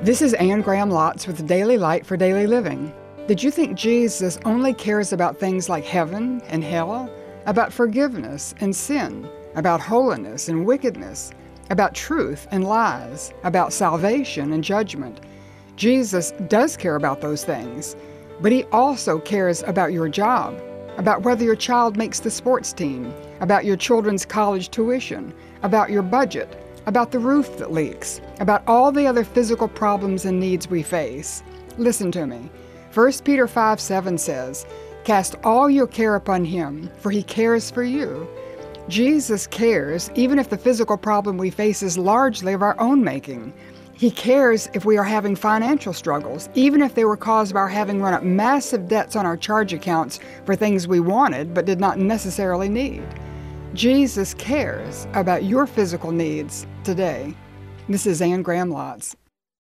This is Anne Graham Lotz with Daily Light for Daily Living. Did you think Jesus only cares about things like heaven and hell? About forgiveness and sin? About holiness and wickedness? About truth and lies? About salvation and judgment? Jesus does care about those things, but He also cares about your job, about whether your child makes the sports team, about your children's college tuition, about your budget, about the roof that leaks, about all the other physical problems and needs we face. Listen to me. 1 Peter 5:7 says, "Cast all your care upon Him, for He cares for you." Jesus cares even if the physical problem we face is largely of our own making. He cares if we are having financial struggles, even if they were caused by our having run up massive debts on our charge accounts for things we wanted but did not necessarily need. Jesus cares about your physical needs today. This is Anne Graham Lotz.